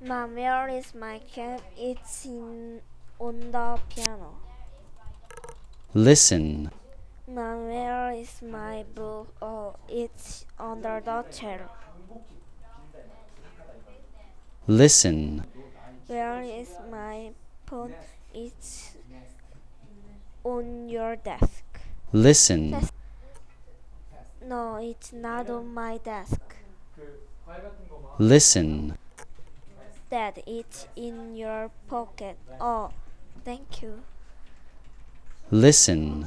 Mom, where is my cap? On the piano. Listen. Mom, where is my book? Oh, it's under the chair. Listen. Where is my phone? It's on your desk. Listen. No, it's not on my desk. Listen. Dad, it's in your pocket. Oh, thank you. Listen.